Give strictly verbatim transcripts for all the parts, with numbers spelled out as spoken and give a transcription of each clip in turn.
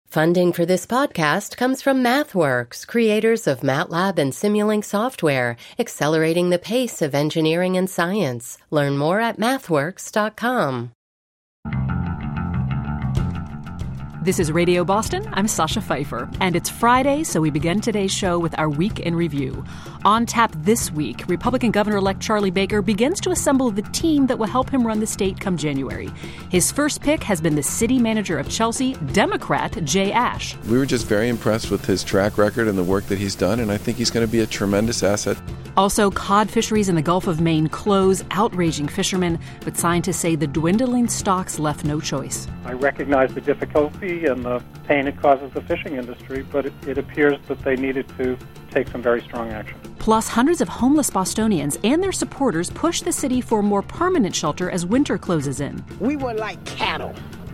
Funding for this podcast comes from MathWorks, creators of MATLAB and Simulink software, accelerating the pace of engineering and science. Learn more at mathworks dot com. This is Radio Boston. I'm Sasha Pfeiffer, and it's Friday, so we begin today's show with our Week in Review. On tap this week, Republican Governor-elect Charlie Baker begins to assemble the team that will help him run the state come January. His first pick has been the city manager of Chelsea, Democrat Jay Ash. We were just very impressed with his track record and the work that he's done, and I think he's going to be a tremendous asset. Also, cod fisheries in the Gulf of Maine close, outraging fishermen, but scientists say the dwindling stocks left no choice. I recognize the difficulty and the pain it causes the fishing industry, but it, it appears that they needed to take some very strong action. Plus, hundreds of homeless Bostonians and their supporters push the city for more permanent shelter as winter closes in. We were like cattle,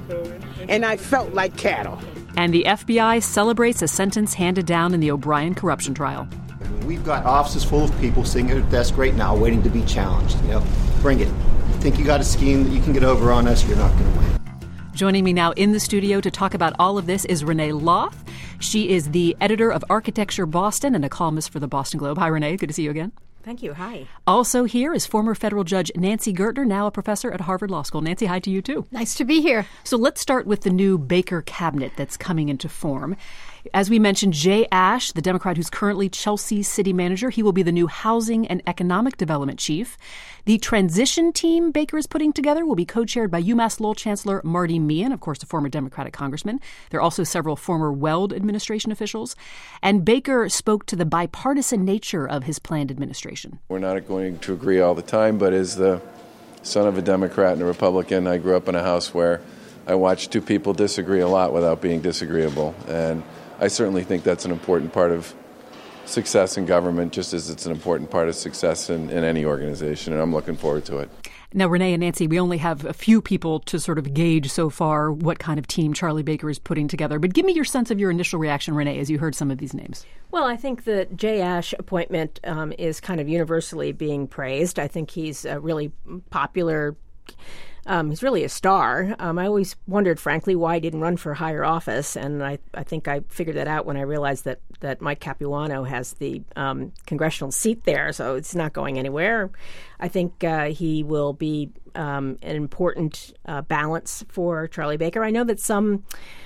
and I felt like cattle. And the F B I celebrates a sentence handed down in the O'Brien corruption trial. We've got offices full of people sitting at a desk right now waiting to be challenged. You know, bring it. You think you got a scheme that you can get over on us, you're not going to win. Joining me now in the studio to talk about all of this is Renee Loth. She is the editor of Architecture Boston and a columnist for the Boston Globe. Hi, Renee. Good to see you again. Thank you. Hi. Also here is former federal judge Nancy Gertner, now a professor at Harvard Law School. Nancy, hi to you, too. Nice to be here. So let's start with the new Baker cabinet that's coming into form. As we mentioned, Jay Ash, the Democrat who's currently Chelsea city manager, he will be the new housing and economic development chief. The transition team Baker is putting together will be co-chaired by UMass Lowell Chancellor Marty Meehan, of course, a former Democratic congressman. There are also several former Weld administration officials. And Baker spoke to the bipartisan nature of his planned administration. We're not going to agree all the time, but as the son of a Democrat and a Republican, I grew up in a house where I watched two people disagree a lot without being disagreeable. And I certainly think that's an important part of success in government, just as it's an important part of success in, in any organization, and I'm looking forward to it. Now, Renee and Nancy, we only have a few people to sort of gauge so far what kind of team Charlie Baker is putting together. But give me your sense of your initial reaction, Renee, as you heard some of these names. Well, I think the Jay Ash appointment um, is kind of universally being praised. I think he's a really popular Um, he's really a star. Um, I always wondered, frankly, why he didn't run for higher office, and I, I think I figured that out when I realized that, that Mike Capuano has the um, congressional seat there, so it's not going anywhere. I think uh, he will be um, an important uh, balance for Charlie Baker. I know that some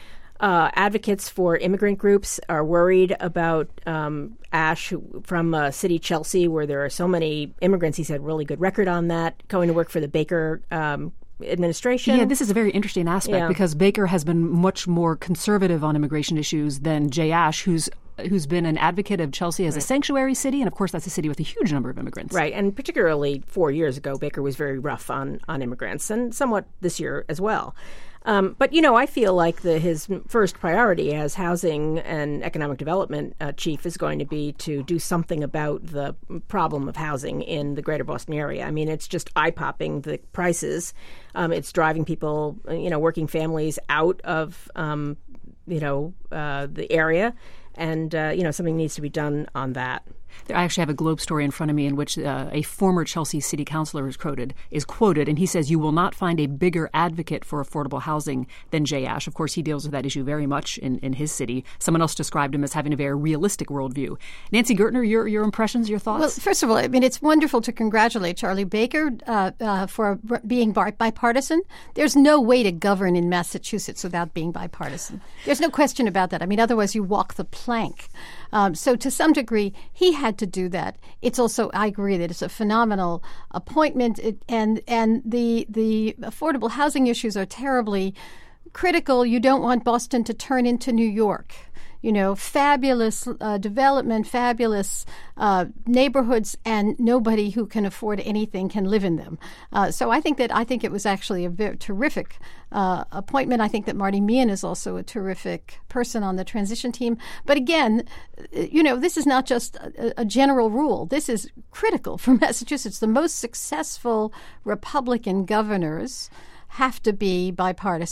uh, advocates for immigrant groups are worried about um, Ash from uh, City Chelsea, where there are so many immigrants. He's had a really good record on that, going to work for the Baker um administration. Yeah, this is a very interesting aspect yeah. because Baker has been much more conservative on immigration issues than Jay Ash, who's who's been an advocate of Chelsea as right. a sanctuary city. And of course, that's a city with a huge number of immigrants. Right. And particularly four years ago, Baker was very rough on, on immigrants, and somewhat this year as well. Um, but, you know, I feel like the, his first priority as housing and economic development uh, chief is going to be to do something about the problem of housing in the greater Boston area. I mean, it's just eye-popping, the prices. Um, it's driving people, you know, working families out of, um, you know, uh, the area. And, uh, you know, something needs to be done on that. I actually have a Globe story in front of me in which uh, a former Chelsea city councilor is quoted, is quoted, and he says, "You will not find a bigger advocate for affordable housing than Jay Ash." Of course, he deals with that issue very much in, in his city. Someone else described him as having a very realistic worldview. Nancy Gertner, your your impressions, your thoughts? Well, first of all, I mean, it's wonderful to congratulate Charlie Baker uh, uh, for being bipartisan. There's no way to govern in Massachusetts without being bipartisan. There's no question about that. I mean, otherwise you walk the plank. Um, so to some degree, he had to do that. It's also, I agree that it's a phenomenal appointment, it, and and the the affordable housing issues are terribly critical. You don't want Boston to turn into New York. You know, fabulous uh, development, fabulous uh, neighborhoods, and nobody who can afford anything can live in them. Uh, so I think that I think it was actually a very terrific uh, appointment. I think that Marty Meehan is also a terrific person on the transition team. But again, you know, this is not just a, a general rule. This is critical for Massachusetts. The most successful Republican governors have to be bipartisan.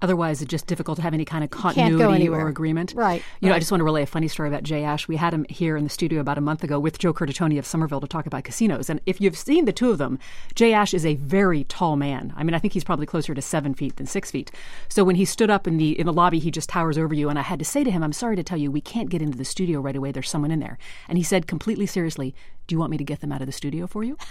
Otherwise, it's just difficult to have any kind of Can't go continuity anywhere. or agreement. Right. You know, right. I just want to relay a funny story about Jay Ash. We had him here in the studio about a month ago with Joe Curtatone of Somerville to talk about casinos. And if you've seen the two of them, Jay Ash is a very tall man. I mean, I think he's probably closer to seven feet than six feet. So when he stood up in the in the lobby, he just towers over you. And I had to say to him, I'm sorry to tell you, we can't get into the studio right away. There's someone in there. And he said completely seriously, do you want me to get them out of the studio for you?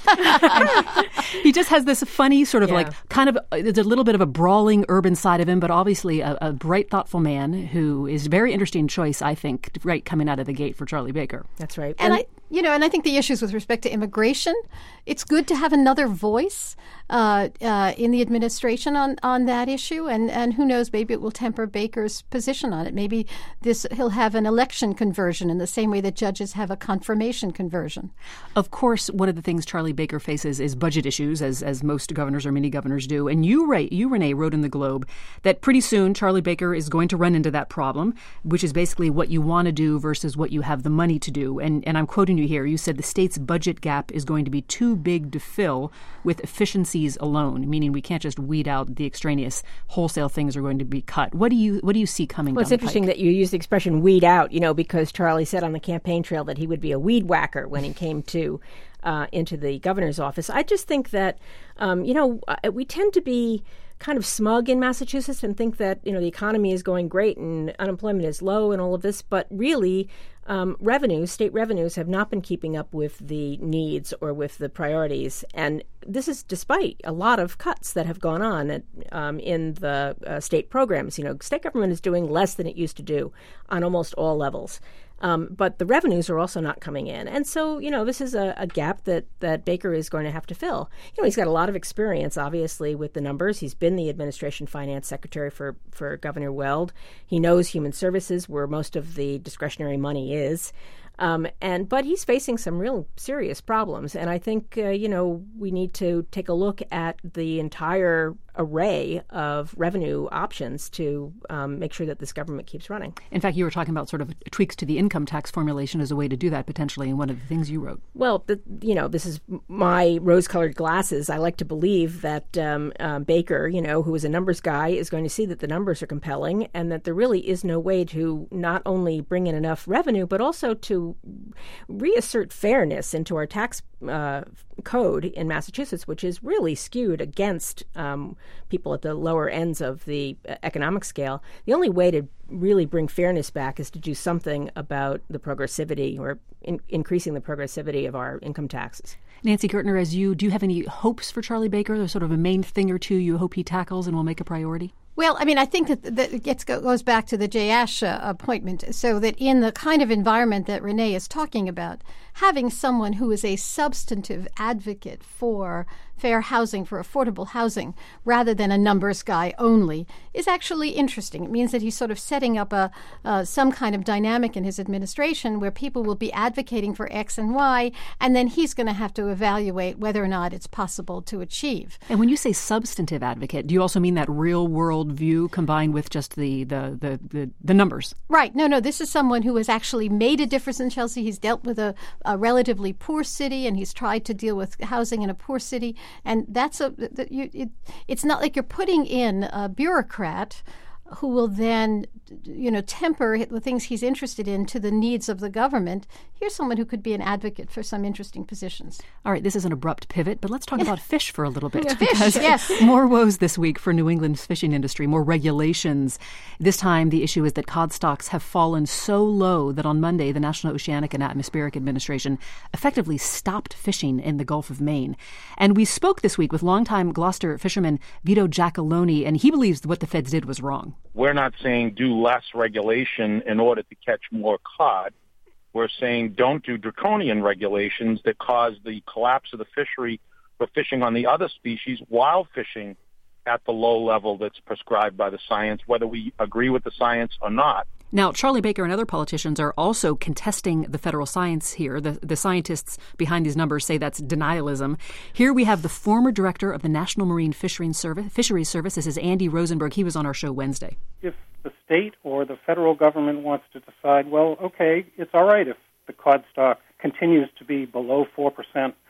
He just has this funny sort of Yeah. like kind of, there's a little bit of a brawling urban side of him, but obviously a, a bright, thoughtful man who is a very interesting choice, I think, right coming out of the gate for Charlie Baker. That's right. And I, you know, and I think the issues with respect to immigration, it's good to have another voice uh, uh, in the administration on, on that issue. And, and who knows, maybe it will temper Baker's position on it. Maybe this he'll have an election conversion in the same way that judges have a confirmation conversion. Of course, one of the things Charlie Baker faces is budget issues, as as most governors or many governors do. And you, Ray, you, Renee, wrote in the Globe that pretty soon Charlie Baker is going to run into that problem, which is basically what you want to do versus what you have the money to do. And and I'm quoting you here. You said the state's budget gap is going to be too big to fill with efficiencies alone, meaning we can't just weed out the extraneous wholesale things are going to be cut. What do you what do you see coming Well, down it's the interesting pike? that you use the expression weed out, you know, because Charlie said on the campaign trail that he would be a weed whacker when he came to uh, into the governor's office. I just think that, um, you know, uh, we tend to be kind of smug in Massachusetts and think that, you know, the economy is going great and unemployment is low and all of this, but really um, revenues, state revenues have not been keeping up with the needs or with the priorities. And this is despite a lot of cuts that have gone on at, um, in the uh, state programs. You know, state government is doing less than it used to do on almost all levels. Um, but the revenues are also not coming in. And so, you know, this is a, a gap that, that Baker is going to have to fill. You know, he's got a lot of experience, obviously, with the numbers. He's been the administration finance secretary for, for Governor Weld. He knows human services, where most of the discretionary money is. Um, and but he's facing some real serious problems. And I think, uh, you know, we need to take a look at the entire array of revenue options to um, make sure that this government keeps running. In fact, you were talking about sort of tweaks to the income tax formulation as a way to do that potentially in one of the things you wrote. Well, the, you know, this is my rose-colored glasses. I like to believe that um, uh, Baker, you know, who is a numbers guy, is going to see that the numbers are compelling and that there really is no way to not only bring in enough revenue, but also to reassert fairness into our tax uh, code in Massachusetts, which is really skewed against um, people at the lower ends of the economic scale. The only way to really bring fairness back is to do something about the progressivity or in- increasing the progressivity of our income taxes. Nancy Gertner, as you, do you have any hopes for Charlie Baker? There's sort of a main thing or two you hope he tackles and will make a priority? Well, I mean, I think that, that it gets, goes back to the Jay Ash uh, appointment, so that in the kind of environment that Renee is talking about, having someone who is a substantive advocate for fair housing, for affordable housing, rather than a numbers guy only, is actually interesting. It means that he's sort of setting up a uh, some kind of dynamic in his administration where people will be advocating for X and Y, and then he's going to have to evaluate whether or not it's possible to achieve. And when you say substantive advocate, do you also mean that real-world view combined with just the, the, the, the, the numbers? Right. No, no. This is someone who has actually made a difference in Chelsea. He's dealt with a, a relatively poor city, and he's tried to deal with housing in a poor city. And that's a. The, you, it, it's not like you're putting in a bureaucrat who will then, you know, temper the things he's interested in to the needs of the government. Here's someone who could be an advocate for some interesting positions. All right, this is an abrupt pivot, but let's talk about fish for a little bit. Fish, because yes. More woes this week for New England's fishing industry, more regulations. This time, the issue is that cod stocks have fallen so low that on Monday, the National Oceanic and Atmospheric Administration effectively stopped fishing in the Gulf of Maine. And we spoke this week with longtime Gloucester fisherman Vito Giacalone, and he believes what the feds did was wrong. We're not saying do less regulation in order to catch more cod. We're saying don't do draconian regulations that cause the collapse of the fishery for fishing on the other species while fishing at the low level that's prescribed by the science, whether we agree with the science or not. Now, Charlie Baker and other politicians are also contesting the federal science here. The, the scientists behind these numbers say that's denialism. Here we have the former director of the National Marine Fisheries Service. Fisheries Service. This is Andy Rosenberg. He was on our show Wednesday. If the state or the federal government wants to decide, well, okay, it's all right if the cod stock continues to be below four percent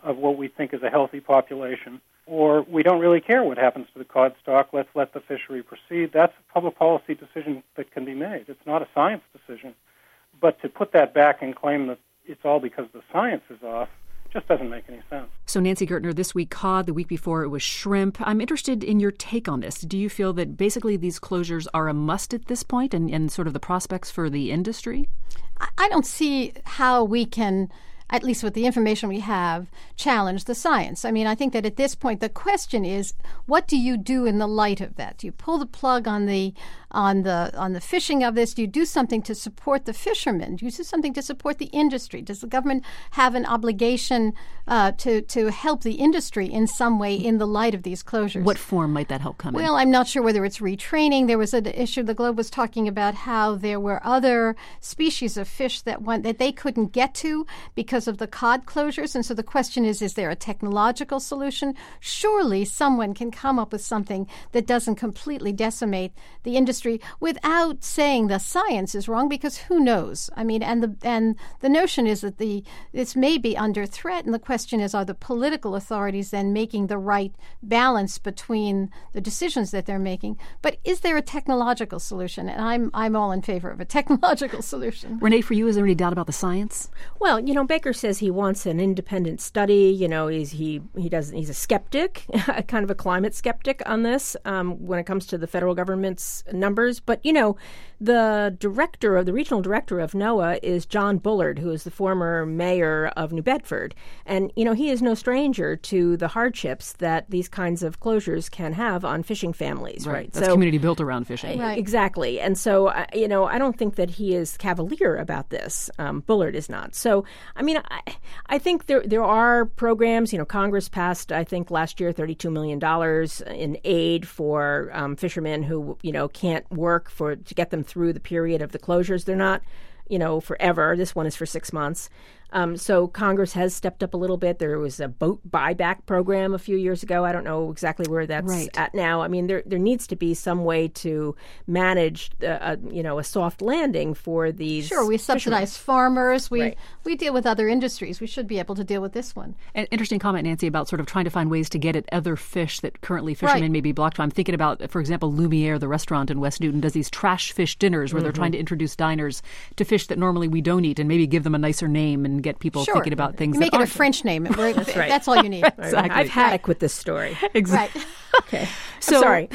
of what we think is a healthy population, or we don't really care what happens to the cod stock, let's let the fishery proceed. That's a public policy decision that can be made. It's not a science decision. But to put that back and claim that it's all because the science is off just doesn't make any sense. So Nancy Gertner, this week cod, the week before it was shrimp. I'm interested in your take on this. Do you feel that basically these closures are a must at this point and, and sort of the prospects for the industry? I don't see how we can, at least with the information we have, challenge the science. I mean, I think that at this point the question is, what do you do in the light of that? Do you pull the plug on the on the on the fishing of this? Do you do something to support the fishermen? Do you do something to support the industry? Does the government have an obligation uh, to to help the industry in some way in the light of these closures? What form might that help come well, in? Well, I'm not sure whether it's retraining. There was an issue. The Globe was talking about how there were other species of fish that went, that they couldn't get to because of the cod closures. And so the question is, is there a technological solution? Surely someone can come up with something that doesn't completely decimate the industry without saying the science is wrong, because who knows? I mean, and the and the notion is that the this may be under threat, and the question is, are the political authorities then making the right balance between the decisions that they're making? But is there a technological solution? And I'm I'm all in favor of a technological solution. Renee, for you, is there any doubt about the science? Well, you know, Baker says he wants an independent study. You know, he's he he does he's a skeptic, kind of a climate skeptic on this um, when it comes to the federal government's numbers. But, you know, the director of the regional director of NOAA is John Bullard, who is the former mayor of New Bedford. And, you know, he is no stranger to the hardships that these kinds of closures can have on fishing families. Right. right? That's so, community built around fishing. Right. Exactly. And so, uh, you know, I don't think that he is cavalier about this. Um, Bullard is not. So, I mean, I, I think there there are programs. You know, Congress passed, I think, last year thirty-two million dollars in aid for um, fishermen who, you know, can't work for to get them through the period of the closures. They're not, you know, forever. This one is for six months. Um, so Congress has stepped up a little bit. There was a boat buyback program a few years ago. I don't know exactly where that's right. at now. I mean, there there needs to be some way to manage, uh, a, you know, a soft landing for these. Sure, we subsidize fishermen. farmers. We right. we deal with other industries. We should be able to deal with this one. An interesting comment, Nancy, about sort of trying to find ways to get at other fish that currently fishermen right. may be blocked from. I'm thinking about, for example, Lumiere, the restaurant in West Newton, does these trash fish dinners where mm-hmm. they're trying to introduce diners to fish that normally we don't eat and maybe give them a nicer name and get people sure. thinking about things. You make that it a aren't French name. That's right. That's all you need. Exactly. I've haddock with this story. Exactly. Right. Okay. So, sorry.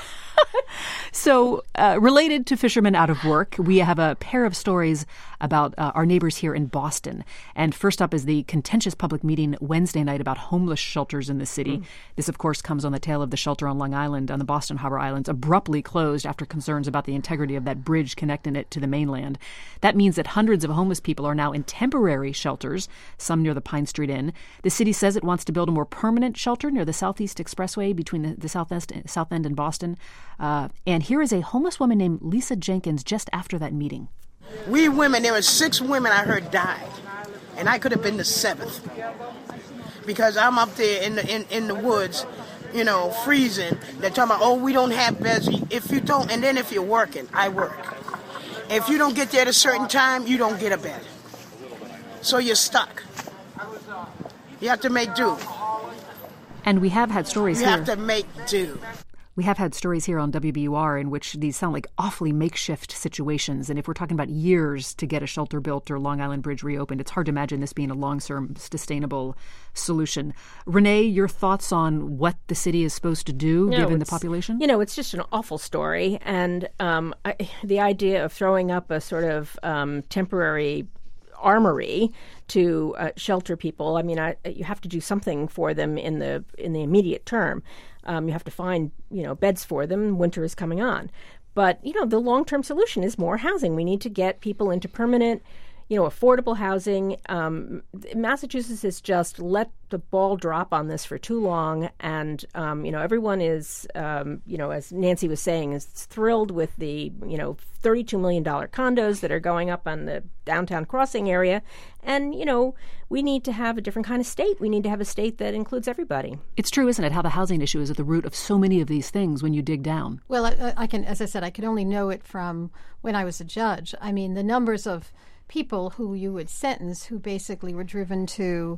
So, uh, related to fishermen out of work, we have a pair of stories about uh, our neighbors here in Boston. And first up is the contentious public meeting Wednesday night about homeless shelters in the city. Mm. This, of course, comes on the tail of the shelter on Long Island, on the Boston Harbor Islands, abruptly closed after concerns about the integrity of that bridge connecting it to the mainland. That means that hundreds of homeless people are now in temporary shelters, some near the Pine Street Inn. The city says it wants to build a more permanent shelter near the Southeast Expressway between the, the Southwest, South End and Boston. Uh, and here is a homeless woman named Lisa Jenkins just after that meeting. We women, there were six women I heard died, and I could have been the seventh. Because I'm up there in the in, in the woods, you know, freezing. They're talking about, oh, we don't have beds. If you don't, and then if you're working, I work. If you don't get there at a certain time, you don't get a bed. So you're stuck. You have to make do. And we have had stories you here. You have to make do. We have had stories here on W B U R in which these sound like awfully makeshift situations. And if we're talking about years to get a shelter built or Long Island Bridge reopened, it's hard to imagine this being a long-term sustainable solution. Renee, your thoughts on what the city is supposed to do, no, given the population? You know, it's just an awful story. And um, I, the idea of throwing up a sort of um, temporary armory to uh, shelter people, I mean, I, you have to do something for them in the in the immediate term. Um, you have to find, you know, beds for them. Winter is coming on. But, you know, the long-term solution is more housing. We need to get people into permanent, you know, affordable housing. Um, Massachusetts has just let the ball drop on this for too long. And, um, you know, everyone is, um, you know, as Nancy was saying, is thrilled with the, you know, thirty-two million dollars condos that are going up on the downtown crossing area. And, you know, we need to have a different kind of state. We need to have a state that includes everybody. It's true, isn't it, how the housing issue is at the root of so many of these things when you dig down? Well, I, I can, as I said, I could only know it from when I was a judge. I mean, the numbers of people who you would sentence who basically were driven to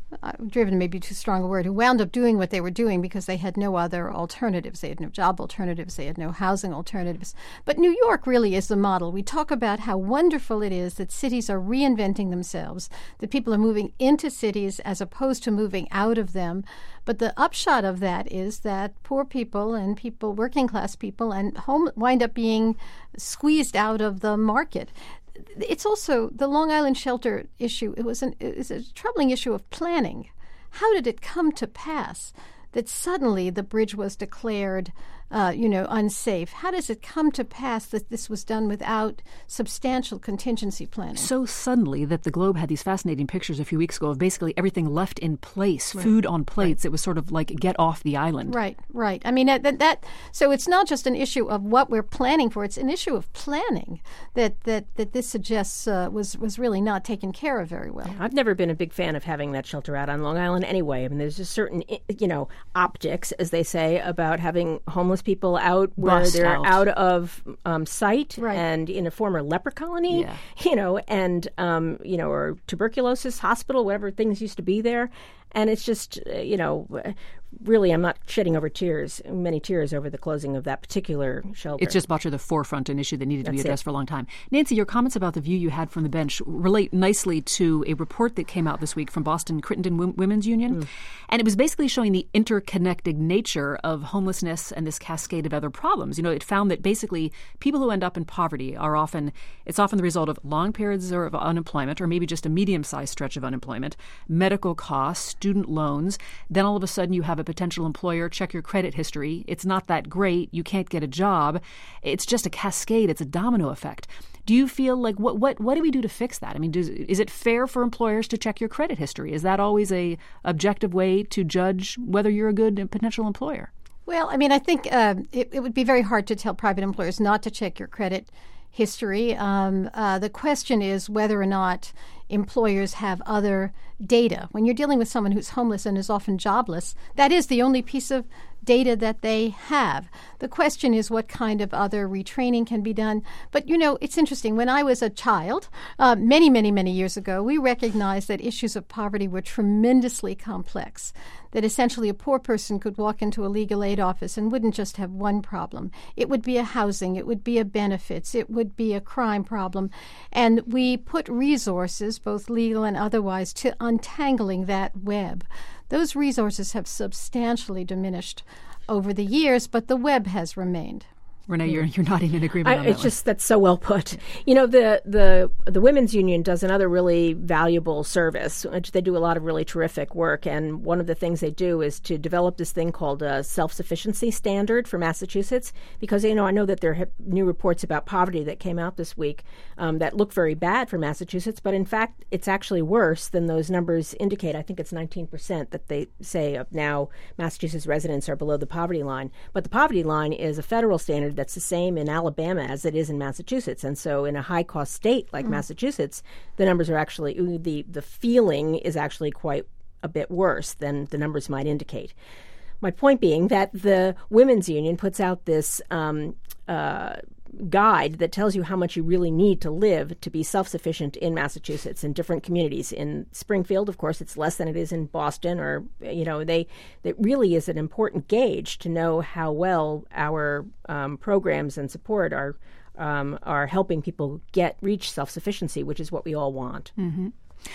uh, driven may be too strong a word, who wound up doing what they were doing because they had no other alternatives. They had no job alternatives. They had no housing alternatives. But New York really is the model. We talk about how wonderful it is that cities are reinventing themselves, that people are moving into cities as opposed to moving out of them. But the upshot of that is that poor people and people, working class people, and home wind up being squeezed out of the market. It's also the Long Island shelter issue. It was an it was a troubling issue of planning. How did it come to pass that suddenly the bridge was declared, uh, you know, unsafe? How does it come to pass that this was done without substantial contingency planning? So suddenly that the Globe had these fascinating pictures a few weeks ago of basically everything left in place, right. Food on plates. Right. It was sort of like get off the island. Right, right. I mean, that, that so it's not just an issue of what we're planning for. It's an issue of planning that that, that this suggests uh, was, was really not taken care of very well. I've never been a big fan of having that shelter out on Long Island anyway. I mean, there's a certain, you know, optics, as they say, about having homeless people out where Bust they're out. out of um, sight, right. and in a former leper colony, yeah. you know, and, um, you know, or tuberculosis hospital, whatever things used to be there. And it's just, uh, you know, really, I'm not shedding over tears, many tears over the closing of that particular shelter. It's just brought to the forefront an issue that needed to That's be addressed it. for a long time. Nancy, your comments about the view you had from the bench relate nicely to a report that came out this week from Boston Crittenden w- Women's Union. Mm. And it was basically showing the interconnected nature of homelessness and this cascade of other problems. You know, it found that basically people who end up in poverty are often, it's often the result of long periods of unemployment or maybe just a medium-sized stretch of unemployment, medical costs, student loans. Then all of a sudden you have a potential employer check your credit history. It's not that great. You can't get a job. It's just a cascade. It's a domino effect. Do you feel like what what what do we do to fix that? I mean, does, is it fair for employers to check your credit history? Is that always a objective way to judge whether you're a good potential employer? Well, I mean, I think uh, it, it would be very hard to tell private employers not to check your credit history. Um, uh, the question is whether or not employers have other data. When you're dealing with someone who's homeless and is often jobless, that is the only piece of data that they have. The question is what kind of other retraining can be done. But, you know, it's interesting. When I was a child, uh, many, many, many years ago, we recognized that issues of poverty were tremendously complex, that essentially a poor person could walk into a legal aid office and wouldn't just have one problem. It would be a housing, it would be a benefits, it would be a crime problem. And we put resources, both legal and otherwise, to untangling that web. Those resources have substantially diminished over the years, but the web has remained. Renee, you're you're nodding in agreement I, on that it's one. just that's so well put. You know, the the the Women's Union does another really valuable service. Which they do a lot of really terrific work, and one of the things they do is to develop this thing called a self-sufficiency standard for Massachusetts. Because you know, I know that there are new reports about poverty that came out this week um, that look very bad for Massachusetts, but in fact, it's actually worse than those numbers indicate. I think it's nineteen percent that they say of now Massachusetts residents are below the poverty line, but the poverty line is a federal standard that's the same in Alabama as it is in Massachusetts. And so in a high-cost state like mm. Massachusetts, the numbers are actually, the, the feeling is actually quite a bit worse than the numbers might indicate. My point being that the Women's Union puts out this um, uh, guide that tells you how much you really need to live to be self-sufficient in Massachusetts in different communities. In Springfield, of course, it's less than it is in Boston, or, you know, they, it really is an important gauge to know how well our um, programs and support are, um, are helping people get, reach self-sufficiency, which is what we all want. Mm-hmm.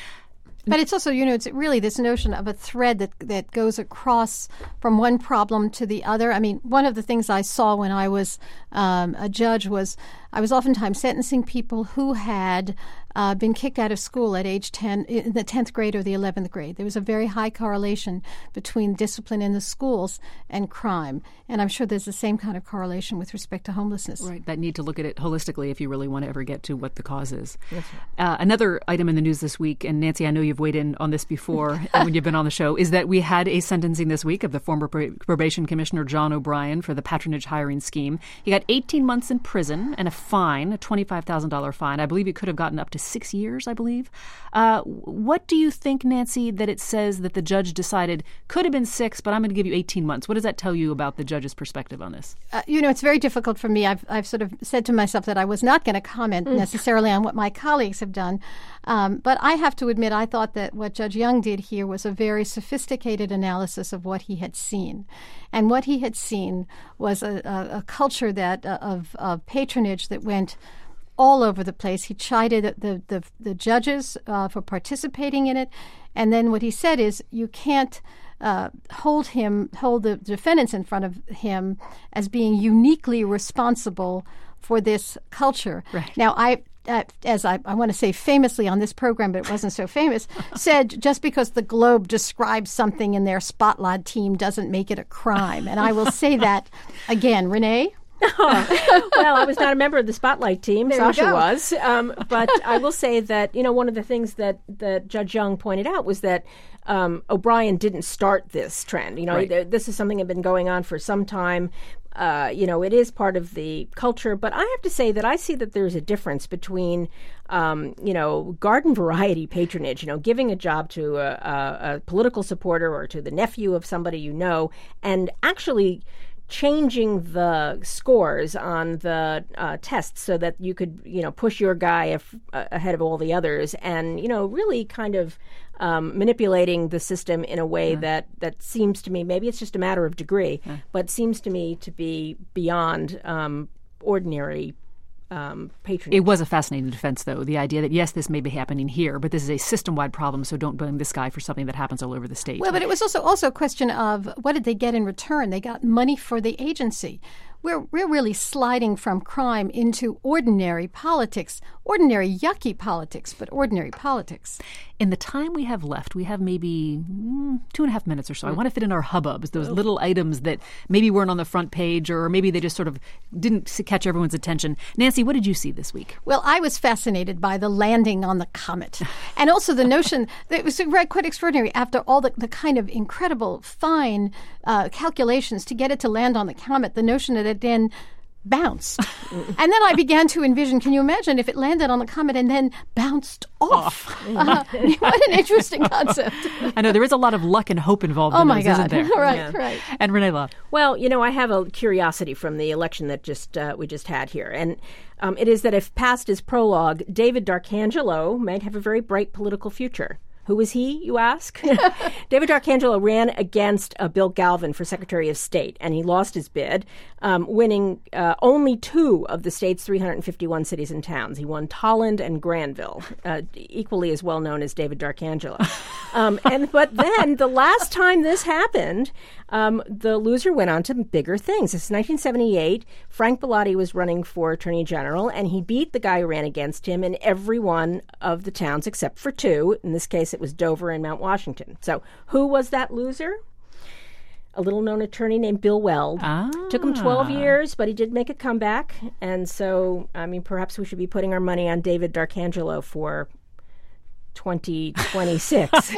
But it's also, you know, it's really this notion of a thread that, that goes across from one problem to the other. I mean, one of the things I saw when I was um, a judge was I was oftentimes sentencing people who had uh, been kicked out of school at age ten, in the tenth grade or the eleventh grade. There was a very high correlation between discipline in the schools and crime. And I'm sure there's the same kind of correlation with respect to homelessness. Right, that need to look at it holistically if you really want to ever get to what the cause is. Yes, uh, another item in the news this week, and Nancy, I know you've weighed in on this before when you've been on the show, is that we had a sentencing this week of the former probation commissioner John O'Brien for the patronage hiring scheme. He got eighteen months in prison and a fine, a twenty-five thousand dollars fine. I believe he could have gotten up to six years, I believe. Uh, what do you think, Nancy, that it says that the judge decided could have been six, but I'm going to give you eighteen months? What does that tell you about the judge's perspective on this? Uh, you know, it's very difficult for me. I've, I've sort of said to myself that I was not going to comment necessarily on what my colleagues have done. Um, but I have to admit, I thought thought that what Judge Young did here was a very sophisticated analysis of what he had seen. And what he had seen was a, a, a culture that uh, of, of patronage that went all over the place. He chided the, the, the judges uh, for participating in it. And then what he said is, you can't uh, hold him, hold the defendants in front of him as being uniquely responsible for this culture. Right. Now, I... Uh, as I, I want to say famously on this program, but it wasn't so famous, said just because the Globe describes something in their Spotlight team doesn't make it a crime. And I will say that again. Renee? Oh, well, I was not a member of the Spotlight team. There Sasha you go. was. Um, but I will say that, you know, one of the things that, that Judge Young pointed out was that um, O'Brien didn't start this trend. You know, Right. th- this is something that had been going on for some time. Uh, you know, it is part of the culture. But I have to say that I see that there's a difference between, um, you know, garden variety patronage, you know, giving a job to a, a, a political supporter or to the nephew of somebody you know, and actually changing the scores on the uh, tests so that you could, you know, push your guy af- uh, ahead of all the others, and, you know, really kind of um, manipulating the system in a way Yeah. that, that seems to me, maybe it's just a matter of degree, Yeah. but seems to me to be beyond um, ordinary um, patronage. It was a fascinating defense, though, the idea that, yes, this may be happening here, but this is a system-wide problem, so don't blame this guy for something that happens all over the state. Well, but it was also also a question of what did they get in return? They got money for the agency. We're, we're really sliding from crime into ordinary politics, ordinary yucky politics, but ordinary politics. In the time we have left, we have maybe mm, two and a half minutes or so. I want to fit in our hubbubs, those little items that maybe weren't on the front page, or maybe they just sort of didn't s- catch everyone's attention. Nancy, what did you see this week? Well, I was fascinated by the landing on the comet. And also the notion that it was quite extraordinary after all the, the kind of incredible, fine uh, calculations to get it to land on the comet, the notion that it then bounced. And then I began to envision, can you imagine if it landed on the comet and then bounced off? Uh, what an interesting concept. I know there is a lot of luck and hope involved Oh, in my those, God. isn't there? Right, Yeah. right. And Renee Love. Well, you know, I have a curiosity from the election that just uh, we just had here, and um, it is that if passed as prologue, David D'Arcangelo might have a very bright political future. Who is he, you ask? David D'Arcangelo ran against uh, Bill Galvin for Secretary of State, and he lost his bid, um, winning uh, only two of the state's three hundred fifty-one cities and towns. He won Tolland and Granville, uh, equally as well known as David D'Arcangelo. um, and but then the last time this happened, um, the loser went on to bigger things. This is nineteen seventy-eight. Frank Bellotti was running for Attorney General, and he beat the guy who ran against him in every one of the towns except for two. In this case, it was Dover and Mount Washington. So who was that loser? A little-known attorney named Bill Weld. Ah. Took him twelve years, but he did make a comeback. And so, I mean, perhaps we should be putting our money on David D'Arcangelo for twenty twenty-six.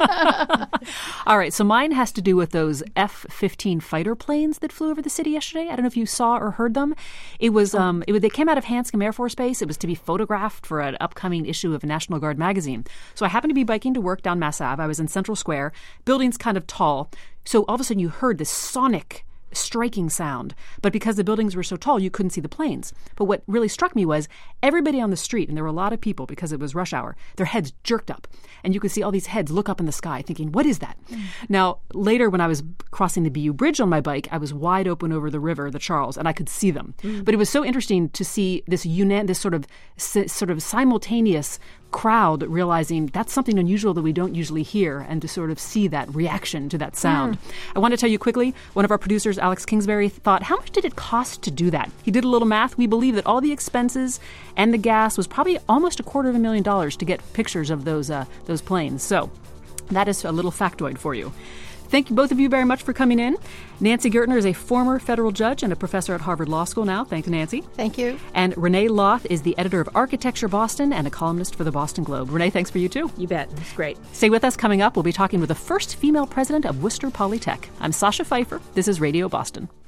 All right, so mine has to do with those F fifteen fighter planes that flew over the city yesterday. I don't know if you saw or heard them. It was, um, it was they came out of Hanscom Air Force Base. It was to be photographed for an upcoming issue of National Guard magazine. So I happened to be biking to work down Mass Ave. I was in Central Square. Building's kind of tall. So all of a sudden you heard this sonic striking sound. But because the buildings were so tall, you couldn't see the planes. But what really struck me was everybody on the street, and there were a lot of people because it was rush hour, their heads jerked up. And you could see all these heads look up in the sky thinking, what is that? Mm. Now, later when I was crossing the B U Bridge on my bike, I was wide open over the river, the Charles, and I could see them. Mm. But it was so interesting to see this uni- this sort of sort of simultaneous crowd realizing that's something unusual that we don't usually hear, and to sort of see that reaction to that sound. Mm. I want to tell you quickly, one of our producers, Alex Kingsbury, thought, how much did it cost to do that? He did a little math. We believe that all the expenses and the gas was probably almost a quarter of a million dollars to get pictures of those uh, those planes. So that is a little factoid for you. Thank you, both of you, very much for coming in. Nancy Gertner is a former federal judge and a professor at Harvard Law School now. Thank you, Nancy. Thank you. And Renee Loth is the editor of Architecture Boston and a columnist for the Boston Globe. Renee, thanks for you, too. You bet. It's great. Stay with us. Coming up, we'll be talking with the first female president of Worcester Polytech. I'm Sasha Pfeiffer. This is Radio Boston.